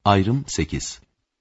Ayrım 8.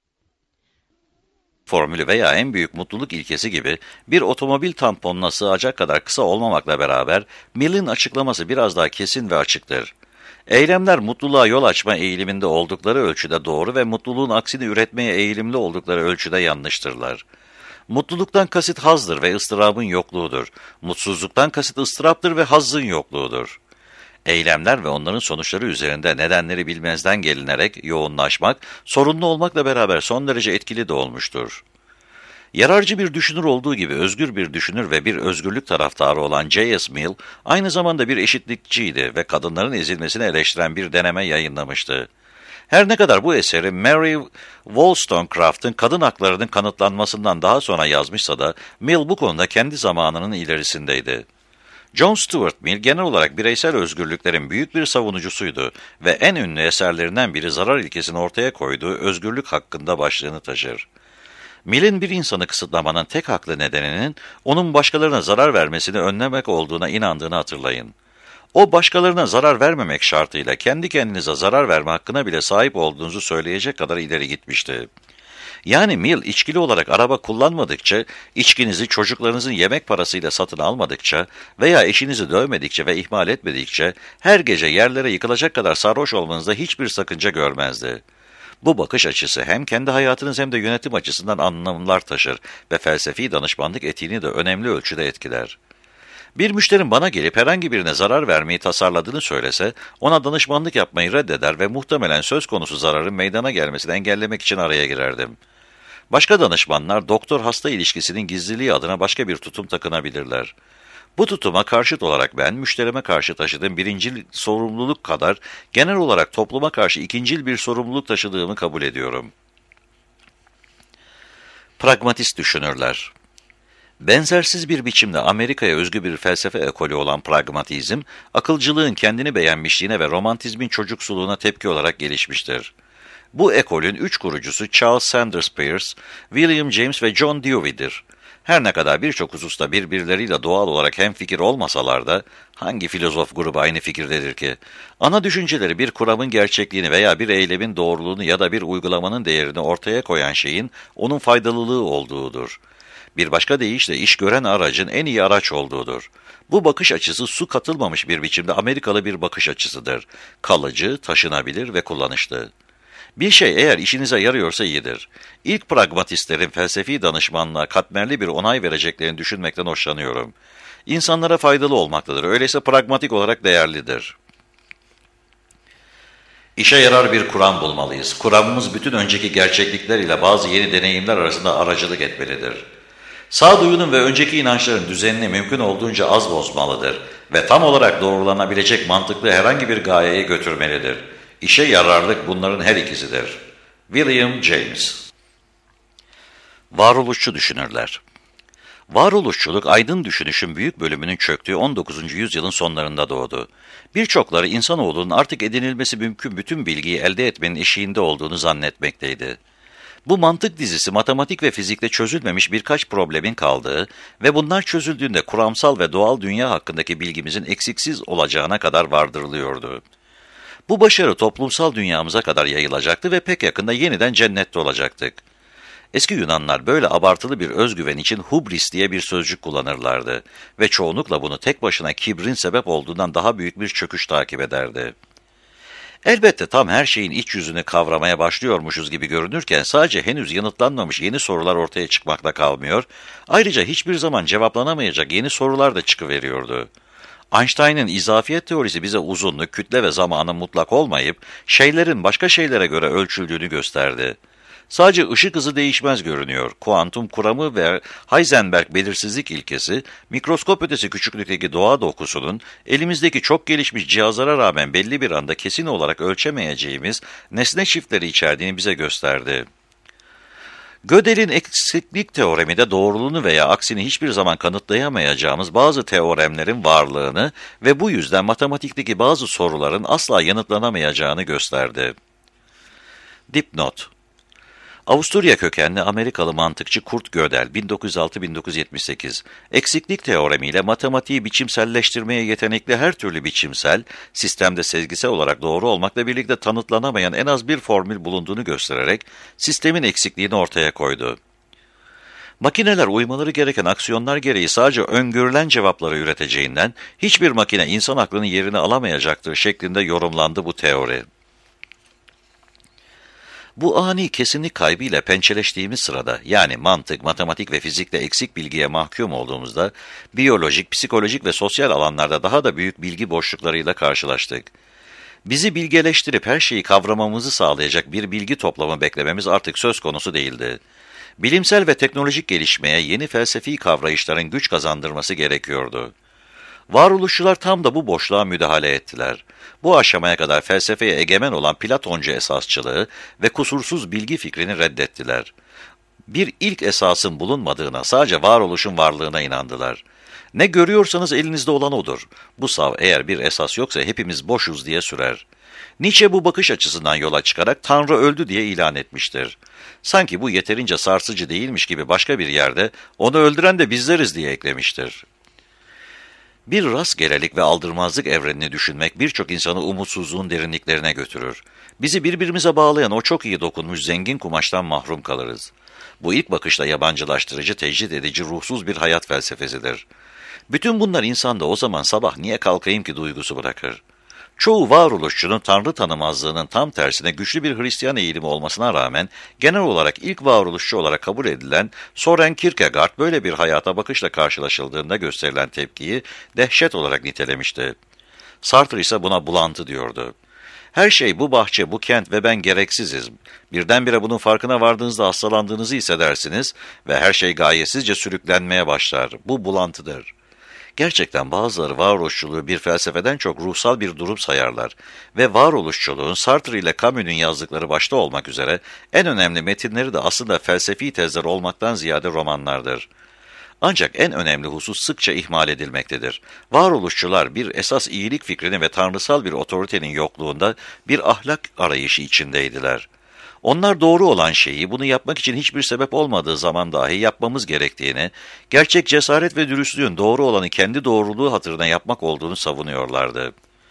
Formülü veya en büyük mutluluk ilkesi gibi bir otomobil tamponuna sığacak kadar kısa olmamakla beraber Mill'in açıklaması biraz daha kesin ve açıktır. Eylemler mutluluğa yol açma eğiliminde oldukları ölçüde doğru ve mutluluğun aksini üretmeye eğilimli oldukları ölçüde yanlıştırlar. Mutluluktan kasıt hazdır ve ıstırabın yokluğudur. Mutsuzluktan kasıt ıstıraptır ve hazzın yokluğudur. Eylemler ve onların sonuçları üzerinde nedenleri bilmezden gelinerek yoğunlaşmak, sorunlu olmakla beraber son derece etkili de olmuştur. Yararcı bir düşünür olduğu gibi özgür bir düşünür ve bir özgürlük taraftarı olan J.S. Mill, aynı zamanda bir eşitlikçiydi ve kadınların ezilmesini eleştiren bir deneme yayınlamıştı. Her ne kadar bu eseri Mary Wollstonecraft'ın kadın haklarının kanıtlanmasından daha sonra yazmışsa da, Mill bu konuda kendi zamanının ilerisindeydi. John Stuart Mill genel olarak bireysel özgürlüklerin büyük bir savunucusuydu ve en ünlü eserlerinden biri zarar ilkesini ortaya koyduğu özgürlük hakkında başlığını taşır. Mill'in bir insanı kısıtlamanın tek haklı nedeninin onun başkalarına zarar vermesini önlemek olduğuna inandığını hatırlayın. O başkalarına zarar vermemek şartıyla kendi kendinize zarar verme hakkına bile sahip olduğunuzu söyleyecek kadar ileri gitmişti. Yani Mill, içkili olarak araba kullanmadıkça, içkinizi çocuklarınızın yemek parasıyla satın almadıkça veya eşinizi dövmedikçe ve ihmal etmedikçe, her gece yerlere yıkılacak kadar sarhoş olmanızda hiçbir sakınca görmezdi. Bu bakış açısı hem kendi hayatınız hem de yönetim açısından anlamlar taşır ve felsefi danışmanlık etiğini de önemli ölçüde etkiler. Bir müşterim bana gelip herhangi birine zarar vermeyi tasarladığını söylese, ona danışmanlık yapmayı reddeder ve muhtemelen söz konusu zararın meydana gelmesini engellemek için araya girerdim. Başka danışmanlar, doktor-hasta ilişkisinin gizliliği adına başka bir tutum takınabilirler. Bu tutuma karşıt olarak ben, müşterime karşı taşıdığım birincil sorumluluk kadar, genel olarak topluma karşı ikincil bir sorumluluk taşıdığımı kabul ediyorum. Pragmatist düşünürler. Benzersiz bir biçimde Amerika'ya özgü bir felsefe ekolü olan pragmatizm, akılcılığın kendini beğenmişliğine ve romantizmin çocuksuluğuna tepki olarak gelişmiştir. Bu ekolün üç kurucusu Charles Sanders Peirce, William James ve John Dewey'dir. Her ne kadar birçok hususta birbirleriyle doğal olarak hemfikir olmasalar da, hangi filozof grubu aynı fikirdedir ki? Ana düşünceleri bir kuramın gerçekliğini veya bir eylemin doğruluğunu ya da bir uygulamanın değerini ortaya koyan şeyin onun faydalılığı olduğudur. Bir başka deyişle iş gören aracın en iyi araç olduğudur. Bu bakış açısı su katılmamış bir biçimde Amerikalı bir bakış açısıdır. Kalıcı, taşınabilir ve kullanışlı. Bir şey eğer işinize yarıyorsa iyidir. İlk pragmatistlerin felsefi danışmanlığa katmerli bir onay vereceklerini düşünmekten hoşlanıyorum. İnsanlara faydalı olmaktadır, öyleyse pragmatik olarak değerlidir. İşe yarar bir kuram bulmalıyız. Kuramımız bütün önceki gerçeklikler ile bazı yeni deneyimler arasında aracılık etmelidir. Sağduyunun ve önceki inançların düzenini mümkün olduğunca az bozmalıdır ve tam olarak doğrulanabilecek mantıklı herhangi bir gayeye götürmelidir. İşe yararlık bunların her ikisidir. William James. Varoluşçu düşünürler. Varoluşçuluk, aydın düşünüşün büyük bölümünün çöktüğü 19. yüzyılın sonlarında doğdu. Birçokları insanoğlunun artık edinilmesi mümkün bütün bilgiyi elde etmenin eşiğinde olduğunu zannetmekteydi. Bu mantık dizisi matematik ve fizikte çözülmemiş birkaç problemin kaldığı ve bunlar çözüldüğünde kuramsal ve doğal dünya hakkındaki bilgimizin eksiksiz olacağına kadar vardırılıyordu. Bu başarı toplumsal dünyamıza kadar yayılacaktı ve pek yakında yeniden cennette olacaktık. Eski Yunanlar böyle abartılı bir özgüven için hubris diye bir sözcük kullanırlardı ve çoğunlukla bunu tek başına kibrin sebep olduğundan daha büyük bir çöküş takip ederdi. Elbette tam her şeyin iç yüzünü kavramaya başlıyormuşuz gibi görünürken sadece henüz yanıtlanmamış yeni sorular ortaya çıkmakla kalmıyor, ayrıca hiçbir zaman cevaplanamayacak yeni sorular da çıkıveriyordu. Einstein'ın izafiyet teorisi bize uzunluk, kütle ve zamanın mutlak olmayıp, şeylerin başka şeylere göre ölçüldüğünü gösterdi. Sadece ışık hızı değişmez görünüyor. Kuantum kuramı ve Heisenberg belirsizlik ilkesi, mikroskop ötesi küçüklükteki doğa dokusunun, elimizdeki çok gelişmiş cihazlara rağmen belli bir anda kesin olarak ölçemeyeceğimiz nesne çiftleri içerdiğini bize gösterdi. Gödel'in eksiklik teoremi de doğruluğunu veya aksini hiçbir zaman kanıtlayamayacağımız bazı teoremlerin varlığını ve bu yüzden matematikteki bazı soruların asla yanıtlanamayacağını gösterdi. Dipnot: Avusturya kökenli Amerikalı mantıkçı Kurt Gödel, 1906-1978, eksiklik teoremiyle matematiği biçimselleştirmeye yetenekli her türlü biçimsel, sistemde sezgisel olarak doğru olmakla birlikte tanıtlanamayan en az bir formül bulunduğunu göstererek sistemin eksikliğini ortaya koydu. Makineler uymaları gereken aksiyonlar gereği sadece öngörülen cevapları üreteceğinden hiçbir makine insan aklının yerini alamayacaktır şeklinde yorumlandı bu teori. Bu ani kesinlik kaybıyla pençeleştiğimiz sırada, yani mantık, matematik ve fizikte eksik bilgiye mahkum olduğumuzda, biyolojik, psikolojik ve sosyal alanlarda daha da büyük bilgi boşluklarıyla karşılaştık. Bizi bilgeleştirip her şeyi kavramamızı sağlayacak bir bilgi toplamı beklememiz artık söz konusu değildi. Bilimsel ve teknolojik gelişmeye yeni felsefi kavrayışların güç kazandırması gerekiyordu. Varoluşçular tam da bu boşluğa müdahale ettiler. Bu aşamaya kadar felsefeye egemen olan Platoncu esasçılığı ve kusursuz bilgi fikrini reddettiler. Bir ilk esasın bulunmadığına, sadece varoluşun varlığına inandılar. Ne görüyorsanız elinizde olan odur. Bu sav eğer bir esas yoksa hepimiz boşuz diye sürer. Nietzsche bu bakış açısından yola çıkarak Tanrı öldü diye ilan etmiştir. Sanki bu yeterince sarsıcı değilmiş gibi başka bir yerde onu öldüren de bizleriz diye eklemiştir. Bir rastgelelik ve aldırmazlık evrenini düşünmek birçok insanı umutsuzluğun derinliklerine götürür. Bizi birbirimize bağlayan o çok iyi dokunmuş zengin kumaştan mahrum kalırız. Bu ilk bakışta yabancılaştırıcı, tecrit edici, ruhsuz bir hayat felsefesidir. Bütün bunlar insanda o zaman sabah niye kalkayım ki duygusu bırakır. Çoğu varoluşçunun Tanrı tanımazlığının tam tersine güçlü bir Hristiyan eğilimi olmasına rağmen genel olarak ilk varoluşçu olarak kabul edilen Soren Kierkegaard böyle bir hayata bakışla karşılaşıldığında gösterilen tepkiyi dehşet olarak nitelemişti. Sartre ise buna bulantı diyordu. Her şey, bu bahçe, bu kent ve ben gereksiziz. Birdenbire bunun farkına vardığınızda hastalandığınızı hissedersiniz ve her şey gayesizce sürüklenmeye başlar. Bu bulantıdır. Gerçekten bazıları varoluşçuluğu bir felsefeden çok ruhsal bir durum sayarlar ve varoluşçuluğun Sartre ile Camus'un yazdıkları başta olmak üzere en önemli metinleri de aslında felsefi tezler olmaktan ziyade romanlardır. Ancak en önemli husus sıkça ihmal edilmektedir. Varoluşçular bir esas iyilik fikrini ve tanrısal bir otoritenin yokluğunda bir ahlak arayışı içindeydiler. Onlar doğru olan şeyi, bunu yapmak için hiçbir sebep olmadığı zaman dahi yapmamız gerektiğini, gerçek cesaret ve dürüstlüğün doğru olanı kendi doğruluğu hatırına yapmak olduğunu savunuyorlardı.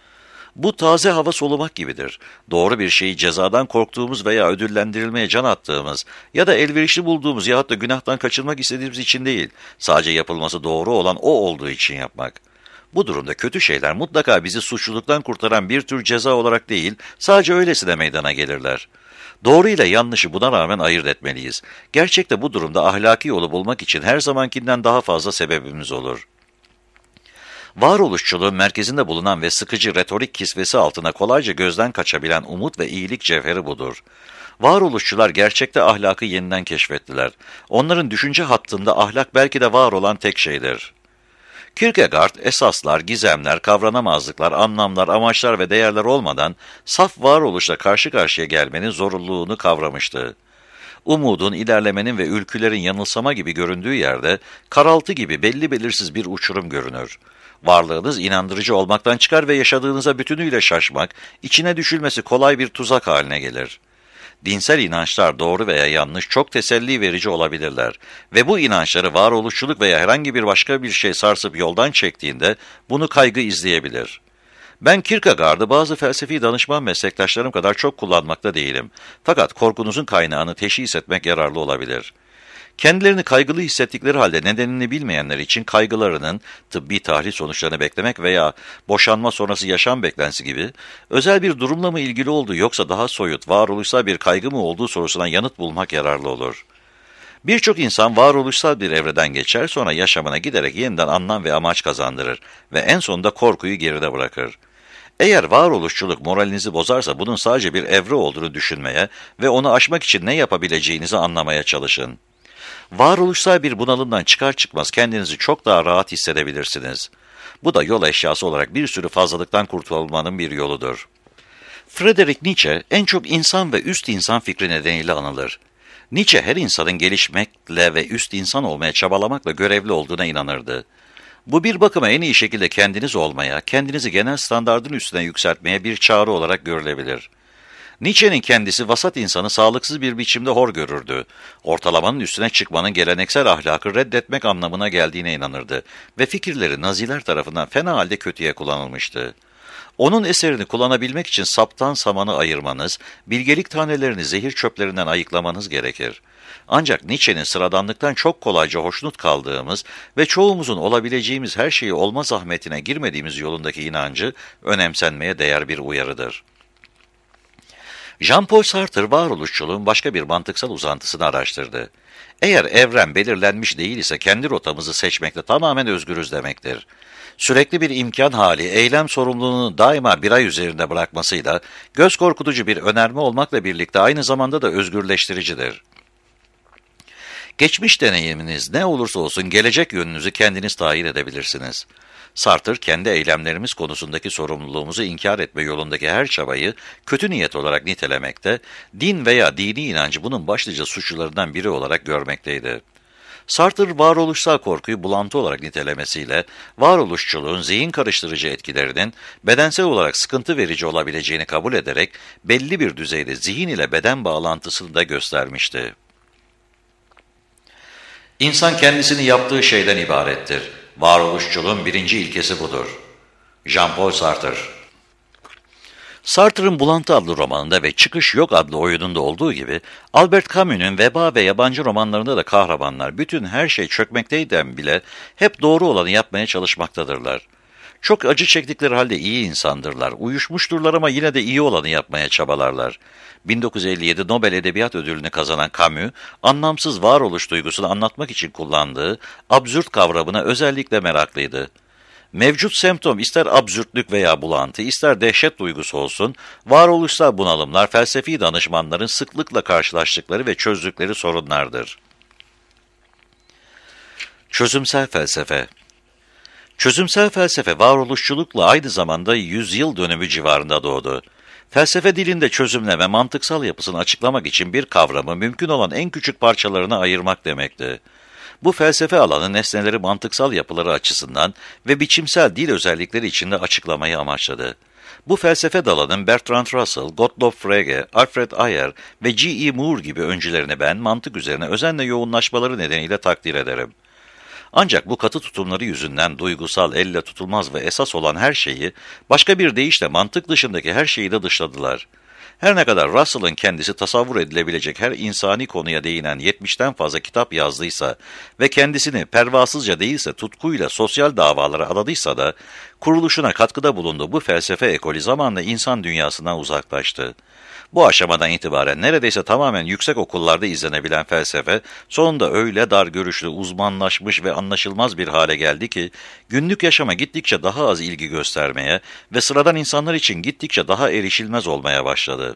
Bu taze hava solumak gibidir. Doğru bir şeyi cezadan korktuğumuz veya ödüllendirilmeye can attığımız ya da elverişli bulduğumuz yahut da günahtan kaçınmak istediğimiz için değil, sadece yapılması doğru olan o olduğu için yapmak. Bu durumda kötü şeyler mutlaka bizi suçluluktan kurtaran bir tür ceza olarak değil, sadece öylesine meydana gelirler. Doğru ile yanlışı buna rağmen ayırt etmeliyiz. Gerçekte bu durumda ahlaki yolu bulmak için her zamankinden daha fazla sebebimiz olur. Varoluşçuluğun merkezinde bulunan ve sıkıcı retorik kisvesi altına kolayca gözden kaçabilen umut ve iyilik cevheri budur. Varoluşçular gerçekte ahlakı yeniden keşfettiler. Onların düşünce hattında ahlak belki de var olan tek şeydir. Kierkegaard, esaslar, gizemler, kavranamazlıklar, anlamlar, amaçlar ve değerler olmadan saf varoluşla karşı karşıya gelmenin zorunluluğunu kavramıştı. Umudun, ilerlemenin ve ülkülerin yanılsama gibi göründüğü yerde, karaltı gibi belli belirsiz bir uçurum görünür. Varlığınız inandırıcı olmaktan çıkar ve yaşadığınıza bütünüyle şaşmak, içine düşülmesi kolay bir tuzak haline gelir. Dinsel inançlar doğru veya yanlış çok teselli verici olabilirler ve bu inançları varoluşçuluk veya herhangi bir başka bir şey sarsıp yoldan çektiğinde bunu kaygı izleyebilir. Ben Kierkegaard'ı bazı felsefi danışman meslektaşlarım kadar çok kullanmakta değilim. Fakat korkunuzun kaynağını teşhis etmek yararlı olabilir. Kendilerini kaygılı hissettikleri halde nedenini bilmeyenler için kaygılarının tıbbi tahlil sonuçlarını beklemek veya boşanma sonrası yaşam beklentisi gibi özel bir durumla mı ilgili olduğu yoksa daha soyut, varoluşsal bir kaygı mı olduğu sorusuna yanıt bulmak yararlı olur. Birçok insan varoluşsal bir evreden geçer, sonra yaşamına giderek yeniden anlam ve amaç kazandırır ve en sonunda korkuyu geride bırakır. Eğer varoluşçuluk moralinizi bozarsa bunun sadece bir evre olduğunu düşünmeye ve onu aşmak için ne yapabileceğinizi anlamaya çalışın. Varoluşsal bir bunalımdan çıkar çıkmaz kendinizi çok daha rahat hissedebilirsiniz. Bu da yol eşyası olarak bir sürü fazlalıktan kurtulmanın bir yoludur. Friedrich Nietzsche en çok insan ve üst insan fikri nedeniyle anılır. Nietzsche her insanın gelişmekle ve üst insan olmaya çabalamakla görevli olduğuna inanırdı. Bu bir bakıma en iyi şekilde kendiniz olmaya, kendinizi genel standardın üstüne yükseltmeye bir çağrı olarak görülebilir. Nietzsche'nin kendisi vasat insanı sağlıksız bir biçimde hor görürdü. Ortalamanın üstüne çıkmanın geleneksel ahlakı reddetmek anlamına geldiğine inanırdı ve fikirleri Naziler tarafından fena halde kötüye kullanılmıştı. Onun eserini kullanabilmek için saptan samanı ayırmanız, bilgelik tanelerini zehir çöplerinden ayıklamanız gerekir. Ancak Nietzsche'nin sıradanlıktan çok kolayca hoşnut kaldığımız ve çoğumuzun olabileceğimiz her şeyi olma zahmetine girmediğimiz yolundaki inancı önemsenmeye değer bir uyarıdır. Jean-Paul Sartre varoluşçuluğun başka bir mantıksal uzantısını araştırdı. Eğer evren belirlenmiş değil ise kendi rotamızı seçmekte tamamen özgürüz demektir. Sürekli bir imkan hali, eylem sorumluluğunu daima birey üzerinde bırakmasıyla, göz korkutucu bir önerme olmakla birlikte aynı zamanda da özgürleştiricidir. Geçmiş deneyiminiz ne olursa olsun gelecek yönünüzü kendiniz tayin edebilirsiniz. Sartre, kendi eylemlerimiz konusundaki sorumluluğumuzu inkar etme yolundaki her çabayı kötü niyet olarak nitelemekte, din veya dini inancı bunun başlıca suçlularından biri olarak görmekteydi. Sartre, varoluşsal korkuyu bulantı olarak nitelemesiyle, varoluşçuluğun zihin karıştırıcı etkilerinin bedensel olarak sıkıntı verici olabileceğini kabul ederek, belli bir düzeyde zihin ile beden bağlantısını da göstermişti. İnsan kendisini yaptığı şeyden ibarettir. Varoluşçuluğun birinci ilkesi budur. Jean-Paul Sartre. Sartre'ın Bulantı adlı romanında ve Çıkış Yok adlı oyununda olduğu gibi, Albert Camus'un Veba ve yabancı romanlarında da kahramanlar bütün her şey çökmekteyken bile hep doğru olanı yapmaya çalışmaktadırlar. Çok acı çektikleri halde iyi insandırlar, uyuşmuşturlar ama yine de iyi olanı yapmaya çabalarlar. 1957 Nobel Edebiyat Ödülünü kazanan Camus, anlamsız varoluş duygusunu anlatmak için kullandığı absürt kavramına özellikle meraklıydı. Mevcut semptom ister absürtlük veya bulantı, ister dehşet duygusu olsun, varoluşsal bunalımlar felsefi danışmanların sıklıkla karşılaştıkları ve çözdükleri sorunlardır. Çözümsel felsefe. Çözümsel felsefe varoluşçulukla aynı zamanda 100 yıl dönümü civarında doğdu. Felsefe dilinde çözümleme mantıksal yapısını açıklamak için bir kavramı mümkün olan en küçük parçalarına ayırmak demekti. Bu felsefe alanı nesneleri mantıksal yapıları açısından ve biçimsel dil özellikleri içinde açıklamayı amaçladı. Bu felsefe dalının Bertrand Russell, Gottlob Frege, Alfred Ayer ve G.E. Moore gibi öncülerini ben mantık üzerine özenle yoğunlaşmaları nedeniyle takdir ederim. Ancak bu katı tutumları yüzünden duygusal, elle tutulmaz ve esas olan her şeyi, başka bir deyişle mantık dışındaki her şeyi de dışladılar. Her ne kadar Russell'ın kendisi tasavvur edilebilecek her insani konuya değinen 70'ten fazla kitap yazdıysa ve kendisini pervasızca değilse tutkuyla sosyal davalara adadıysa da, kuruluşuna katkıda bulunduğu bu felsefe ekolü zamanla insan dünyasından uzaklaştı. Bu aşamadan itibaren neredeyse tamamen yüksek okullarda izlenebilen felsefe, sonunda öyle dar görüşlü, uzmanlaşmış ve anlaşılmaz bir hale geldi ki, günlük yaşama gittikçe daha az ilgi göstermeye ve sıradan insanlar için gittikçe daha erişilmez olmaya başladı.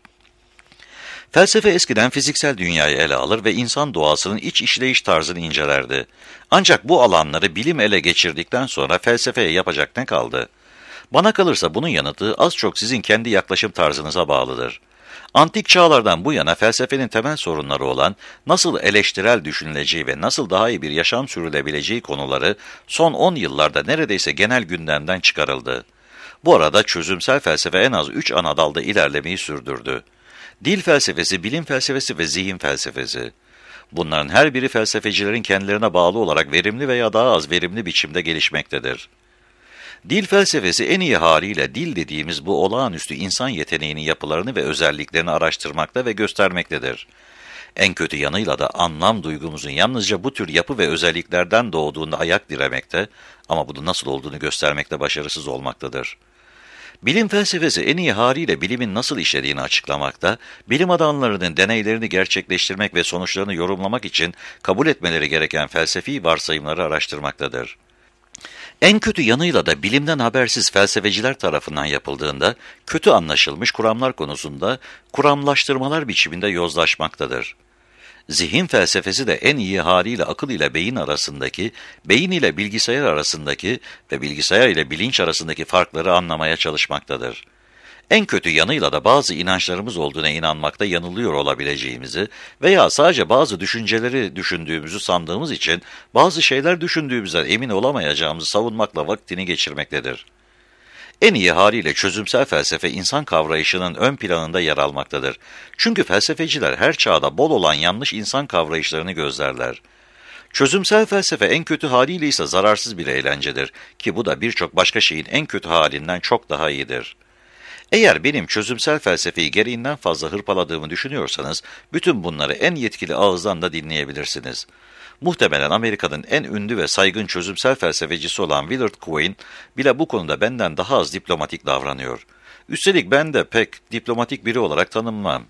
Felsefe eskiden fiziksel dünyayı ele alır ve insan doğasının iç işleyiş tarzını incelerdi. Ancak bu alanları bilim ele geçirdikten sonra felsefeye yapacak ne kaldı? Bana kalırsa bunun yanıtı az çok sizin kendi yaklaşım tarzınıza bağlıdır. Antik çağlardan bu yana felsefenin temel sorunları olan nasıl eleştirel düşünüleceği ve nasıl daha iyi bir yaşam sürülebileceği konuları son 10 yıllarda neredeyse genel gündemden çıkarıldı. Bu arada çözümsel felsefe en az 3 ana dalda ilerlemeyi sürdürdü. Dil felsefesi, bilim felsefesi ve zihin felsefesi. Bunların her biri felsefecilerin kendilerine bağlı olarak verimli veya daha az verimli biçimde gelişmektedir. Dil felsefesi en iyi haliyle dil dediğimiz bu olağanüstü insan yeteneğinin yapılarını ve özelliklerini araştırmakta ve göstermektedir. En kötü yanıyla da anlam duygumuzun yalnızca bu tür yapı ve özelliklerden doğduğunda ayak diremekte ama bunun nasıl olduğunu göstermekte başarısız olmaktadır. Bilim felsefesi en iyi haliyle bilimin nasıl işlediğini açıklamakta, bilim adamlarının deneylerini gerçekleştirmek ve sonuçlarını yorumlamak için kabul etmeleri gereken felsefi varsayımları araştırmaktadır. En kötü yanıyla da bilimden habersiz felsefeciler tarafından yapıldığında, kötü anlaşılmış kuramlar konusunda kuramlaştırmalar biçiminde yozlaşmaktadır. Zihin felsefesi de en iyi haliyle akıl ile beyin arasındaki, beyin ile bilgisayar arasındaki ve bilgisayar ile bilinç arasındaki farkları anlamaya çalışmaktadır. En kötü yanıyla da bazı inançlarımız olduğuna inanmakta yanılıyor olabileceğimizi veya sadece bazı düşünceleri düşündüğümüzü sandığımız için bazı şeyler düşündüğümüzden emin olamayacağımızı savunmakla vaktini geçirmektedir. En iyi haliyle çözümsel felsefe insan kavrayışının ön planında yer almaktadır. Çünkü felsefeciler her çağda bol olan yanlış insan kavrayışlarını gözlerler. Çözümsel felsefe en kötü haliyle ise zararsız bir eğlencedir ki bu da birçok başka şeyin en kötü halinden çok daha iyidir. Eğer benim çözümsel felsefeyi gereğinden fazla hırpaladığımı düşünüyorsanız, bütün bunları en yetkili ağızdan da dinleyebilirsiniz. Muhtemelen Amerika'nın en ünlü ve saygın çözümsel felsefecisi olan Willard Quine bile bu konuda benden daha az diplomatik davranıyor. Üstelik ben de pek diplomatik biri olarak tanınmam.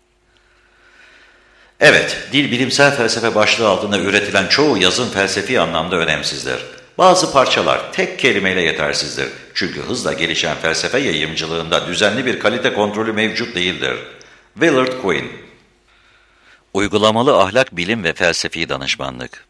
Evet, dil bilimsel felsefe başlığı altında üretilen çoğu yazım felsefi anlamda önemsizdir. Bazı parçalar tek kelimeyle yetersizdir. Çünkü hızla gelişen felsefe yayımcılığında düzenli bir kalite kontrolü mevcut değildir. Willard Quine. Uygulamalı ahlak, bilim ve felsefi danışmanlık.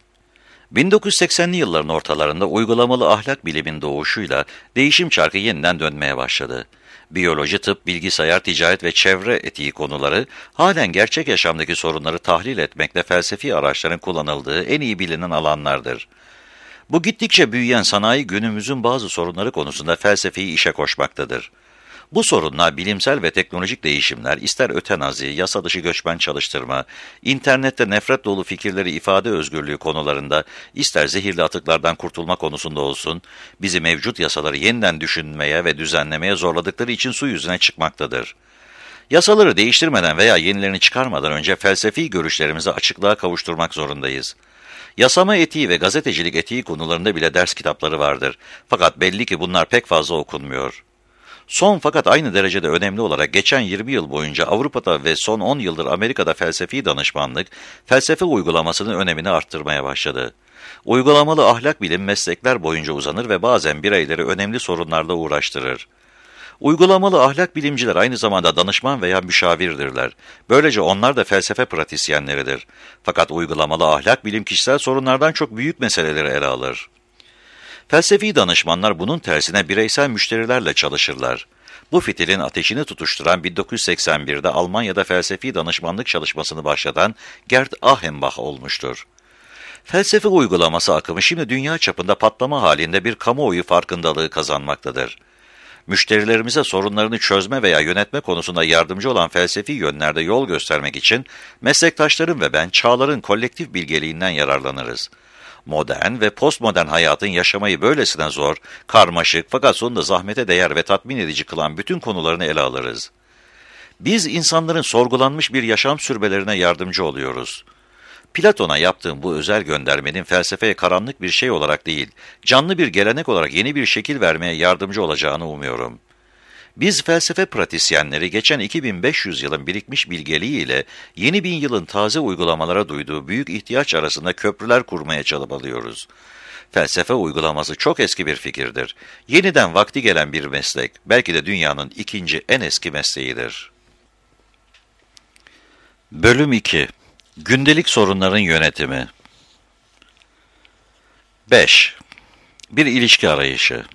1980'li yılların ortalarında uygulamalı ahlak bilimin doğuşuyla değişim çarkı yeniden dönmeye başladı. Biyoloji, tıp, bilgisayar, ticaret ve çevre etiği konuları halen gerçek yaşamdaki sorunları tahlil etmekte felsefi araçların kullanıldığı en iyi bilinen alanlardır. Bu gittikçe büyüyen sanayi günümüzün bazı sorunları konusunda felsefeyi işe koşmaktadır. Bu sorunlar bilimsel ve teknolojik değişimler, ister ötenazi, yasa dışı göçmen çalıştırma, internette nefret dolu fikirleri ifade özgürlüğü konularında, ister zehirli atıklardan kurtulma konusunda olsun, bizi mevcut yasaları yeniden düşünmeye ve düzenlemeye zorladıkları için su yüzüne çıkmaktadır. Yasaları değiştirmeden veya yenilerini çıkarmadan önce felsefi görüşlerimizi açıklığa kavuşturmak zorundayız. Yasama etiği ve gazetecilik etiği konularında bile ders kitapları vardır. Fakat belli ki bunlar pek fazla okunmuyor. Son fakat aynı derecede önemli olarak geçen 20 yıl boyunca Avrupa'da ve son 10 yıldır Amerika'da felsefi danışmanlık, felsefe uygulamasının önemini arttırmaya başladı. Uygulamalı ahlak bilim meslekler boyunca uzanır ve bazen bireyleri önemli sorunlarla uğraştırır. Uygulamalı ahlak bilimciler aynı zamanda danışman veya müşavirdirler. Böylece onlar da felsefe pratisyenleridir. Fakat uygulamalı ahlak bilim kişisel sorunlardan çok büyük meseleleri ele alır. Felsefi danışmanlar bunun tersine bireysel müşterilerle çalışırlar. Bu fitilin ateşini tutuşturan 1981'de Almanya'da felsefi danışmanlık çalışmasını başlatan Gerd Achenbach olmuştur. Felsefe uygulaması akımı şimdi dünya çapında patlama halinde bir kamuoyu farkındalığı kazanmaktadır. Müşterilerimize sorunlarını çözme veya yönetme konusunda yardımcı olan felsefi yönlerde yol göstermek için meslektaşlarım ve ben çağların kolektif bilgeliğinden yararlanırız. Modern ve postmodern hayatın yaşamayı böylesine zor, karmaşık fakat sonunda zahmete değer ve tatmin edici kılan bütün konularını ele alırız. Biz insanların sorgulanmış bir yaşam sürmelerine yardımcı oluyoruz. Platon'a yaptığım bu özel göndermenin felsefeye karanlık bir şey olarak değil, canlı bir gelenek olarak yeni bir şekil vermeye yardımcı olacağını umuyorum. Biz felsefe pratisyenleri geçen 2500 yılın birikmiş bilgeliğiyle yeni 1000 yılın taze uygulamalara duyduğu büyük ihtiyaç arasında köprüler kurmaya çabalıyoruz. Felsefe uygulaması çok eski bir fikirdir. Yeniden vakti gelen bir meslek, belki de dünyanın ikinci en eski mesleğidir. Bölüm 2. Gündelik sorunların yönetimi. 5. Bir ilişki arayışı.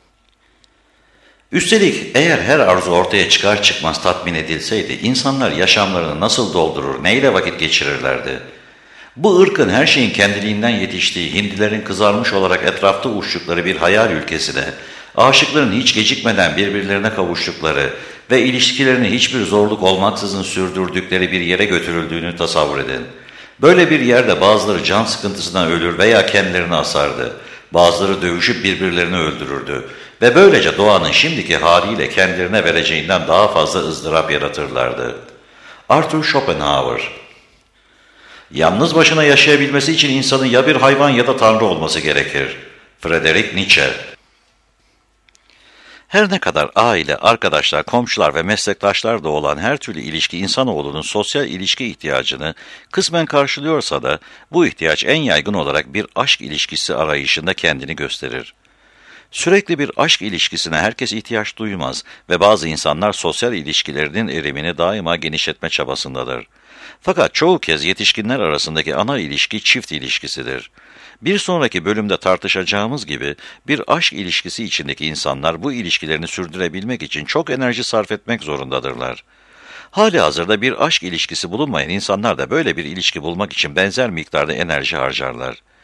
Üstelik eğer her arzu ortaya çıkar çıkmaz tatmin edilseydi, insanlar yaşamlarını nasıl doldurur, neyle vakit geçirirlerdi? Bu ırkın her şeyin kendiliğinden yetiştiği, hindilerin kızarmış olarak etrafta uçtukları bir hayal ülkesine, aşıkların hiç gecikmeden birbirlerine kavuştukları ve ilişkilerini hiçbir zorluk olmaksızın sürdürdükleri bir yere götürüldüğünü tasavvur edin. Böyle bir yerde bazıları can sıkıntısından ölür veya kendilerini asardı. Bazıları dövüşüp birbirlerini öldürürdü ve böylece doğanın şimdiki haliyle kendilerine vereceğinden daha fazla ızdırap yaratırlardı. Arthur Schopenhauer. Yalnız başına yaşayabilmesi için insanın ya bir hayvan ya da tanrı olması gerekir. Friedrich Nietzsche. Her ne kadar aile, arkadaşlar, komşular ve meslektaşlar da olan her türlü ilişki insanoğlunun sosyal ilişki ihtiyacını kısmen karşılıyorsa da bu ihtiyaç en yaygın olarak bir aşk ilişkisi arayışında kendini gösterir. Sürekli bir aşk ilişkisine herkes ihtiyaç duymaz ve bazı insanlar sosyal ilişkilerinin erimini daima genişletme çabasındadır. Fakat çoğu kez yetişkinler arasındaki ana ilişki çift ilişkisidir. Bir sonraki bölümde tartışacağımız gibi bir aşk ilişkisi içindeki insanlar bu ilişkilerini sürdürebilmek için çok enerji sarf etmek zorundadırlar. Halihazırda bir aşk ilişkisi bulunmayan insanlar da böyle bir ilişki bulmak için benzer miktarda enerji harcarlar.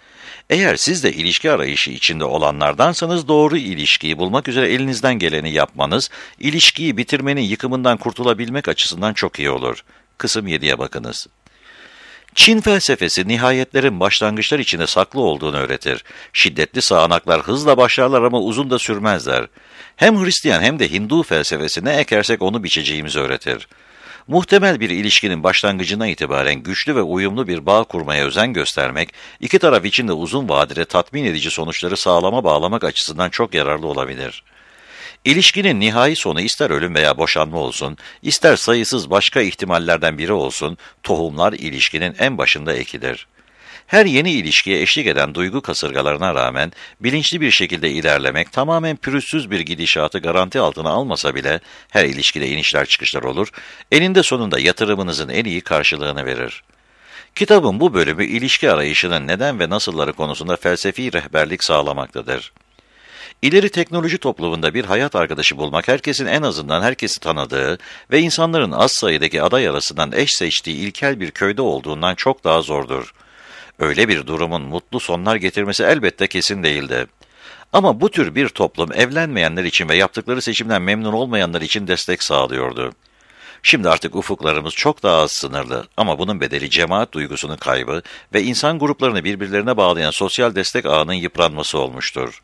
Eğer siz de ilişki arayışı içinde olanlardansanız doğru ilişkiyi bulmak üzere elinizden geleni yapmanız, ilişkiyi bitirmenin yıkımından kurtulabilmek açısından çok iyi olur. Kısım 7'ye bakınız. Çin felsefesi nihayetlerin başlangıçlar içinde saklı olduğunu öğretir. Şiddetli sağanaklar hızla başlarlar ama uzun da sürmezler. Hem Hristiyan hem de Hindu felsefesi ne ekersek onu biçeceğimizi öğretir. Muhtemel bir ilişkinin başlangıcından itibaren güçlü ve uyumlu bir bağ kurmaya özen göstermek, iki taraf için de uzun vadede tatmin edici sonuçları sağlama bağlamak açısından çok yararlı olabilir. İlişkinin nihai sonu ister ölüm veya boşanma olsun, ister sayısız başka ihtimallerden biri olsun, tohumlar ilişkinin en başında ekilir. Her yeni ilişkiye eşlik eden duygu kasırgalarına rağmen bilinçli bir şekilde ilerlemek tamamen pürüzsüz bir gidişatı garanti altına almasa bile her ilişkide inişler çıkışlar olur, eninde sonunda yatırımınızın en iyi karşılığını verir. Kitabın bu bölümü ilişki arayışının neden ve nasılları konusunda felsefi rehberlik sağlamaktadır. İleri teknoloji toplumunda bir hayat arkadaşı bulmak herkesin en azından herkesi tanıdığı ve insanların az sayıdaki aday arasından eş seçtiği ilkel bir köyde olduğundan çok daha zordur. Öyle bir durumun mutlu sonlar getirmesi elbette kesin değildi. Ama bu tür bir toplum evlenmeyenler için ve yaptıkları seçimden memnun olmayanlar için destek sağlıyordu. Şimdi artık ufuklarımız çok daha az sınırlı ama bunun bedeli cemaat duygusunun kaybı ve insan gruplarını birbirlerine bağlayan sosyal destek ağının yıpranması olmuştur.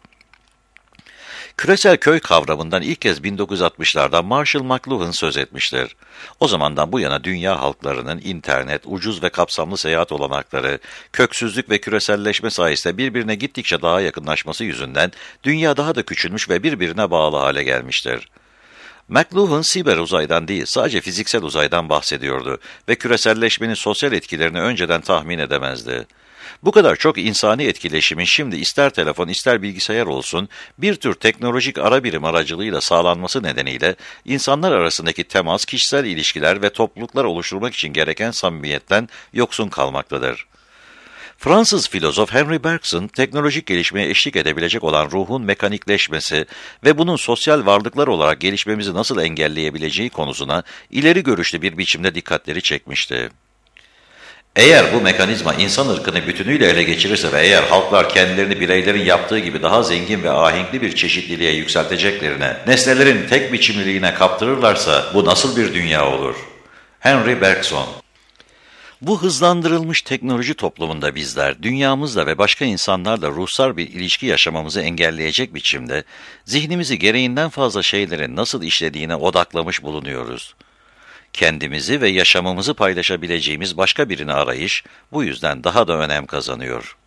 Küresel köy kavramından ilk kez 1960'larda Marshall McLuhan söz etmiştir. O zamandan bu yana dünya halklarının internet, ucuz ve kapsamlı seyahat olanakları, köksüzlük ve küreselleşme sayesinde birbirine gittikçe daha yakınlaşması yüzünden dünya daha da küçülmüş ve birbirine bağlı hale gelmiştir. McLuhan siber uzaydan değil, sadece fiziksel uzaydan bahsediyordu ve küreselleşmenin sosyal etkilerini önceden tahmin edemezdi. Bu kadar çok insani etkileşimin şimdi ister telefon ister bilgisayar olsun bir tür teknolojik ara birim aracılığıyla sağlanması nedeniyle insanlar arasındaki temas, kişisel ilişkiler ve topluluklar oluşturmak için gereken samimiyetten yoksun kalmaktadır. Fransız filozof Henry Bergson, teknolojik gelişmeye eşlik edebilecek olan ruhun mekanikleşmesi ve bunun sosyal varlıklar olarak gelişmemizi nasıl engelleyebileceği konusuna ileri görüşlü bir biçimde dikkatleri çekmişti. Eğer bu mekanizma insan ırkını bütünüyle ele geçirirse ve eğer halklar kendilerini bireylerin yaptığı gibi daha zengin ve ahenkli bir çeşitliliğe yükselteceklerine, nesnelerin tek biçimliliğine kaptırırlarsa bu nasıl bir dünya olur? Henry Bergson. Bu hızlandırılmış teknoloji toplumunda bizler, dünyamızla ve başka insanlarla ruhsal bir ilişki yaşamamızı engelleyecek biçimde, zihnimizi gereğinden fazla şeylerin nasıl işlediğine odaklamış bulunuyoruz. Kendimizi ve yaşamımızı paylaşabileceğimiz başka birini arayış, bu yüzden daha da önem kazanıyor.